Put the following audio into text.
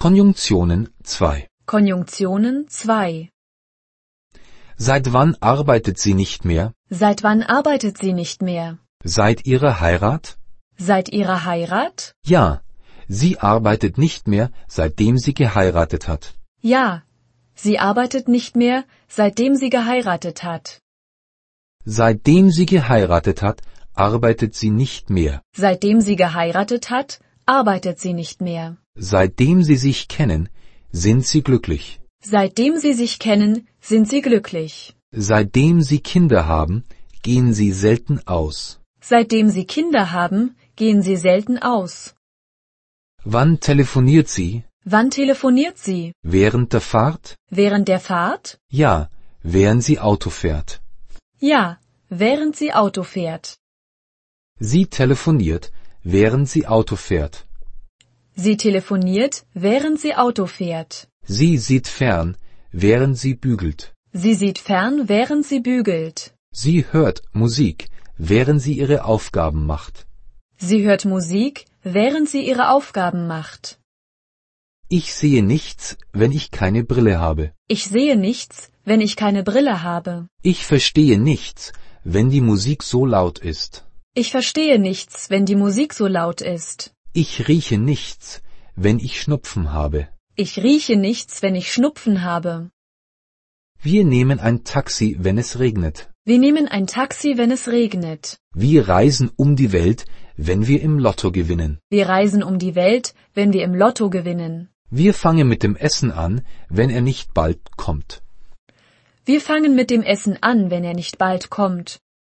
Konjunktionen 2. Konjunktionen 2. Seit wann arbeitet sie nicht mehr? Seit wann arbeitet sie nicht mehr? Seit ihrer Heirat? Seit ihrer Heirat? Ja, sie arbeitet nicht mehr, seitdem sie geheiratet hat. Ja, sie arbeitet nicht mehr, seitdem sie geheiratet hat. Seitdem sie geheiratet hat, arbeitet sie nicht mehr. Seitdem sie geheiratet hat, arbeitet sie nicht mehr. Seitdem sie sich kennen, sind sie glücklich. Seitdem sie sich kennen, sind sie glücklich. Seitdem sie Kinder haben, gehen sie selten aus. Seitdem sie Kinder haben, gehen sie selten aus. Wann telefoniert sie? Wann telefoniert sie? Während der Fahrt? Während der Fahrt? Ja, während sie Auto fährt. Ja, während sie Auto fährt. Sie telefoniert, während sie Auto fährt. Sie telefoniert, während sie Auto fährt. Sie sieht fern, während sie bügelt. Sie sieht fern, während sie bügelt. Sie hört Musik, während sie ihre Aufgaben macht. Sie hört Musik, während sie ihre Aufgaben macht. Ich sehe nichts, wenn ich keine Brille habe. Ich sehe nichts, wenn ich keine Brille habe. Ich verstehe nichts, wenn die Musik so laut ist. Ich verstehe nichts, wenn die Musik so laut ist. Ich rieche nichts, wenn ich Schnupfen habe. Ich rieche nichts, wenn ich Schnupfen habe. Wir nehmen ein Taxi, wenn es regnet. Wir nehmen ein Taxi, wenn es regnet. Wir reisen um die Welt, wenn wir im Lotto gewinnen. Wir reisen um die Welt, wenn wir im Lotto gewinnen. Wir fangen mit dem Essen an, wenn er nicht bald kommt. Wir fangen mit dem Essen an, wenn er nicht bald kommt.